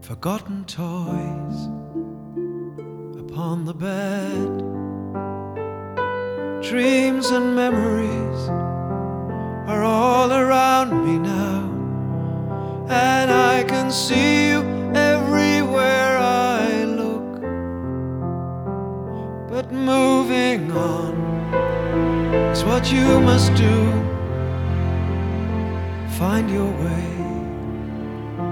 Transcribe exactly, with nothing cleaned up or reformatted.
forgotten toys upon the bed. Dreams and memories are all around me now, and I can see you everywhere I look. But moving on is what you must do. Find your way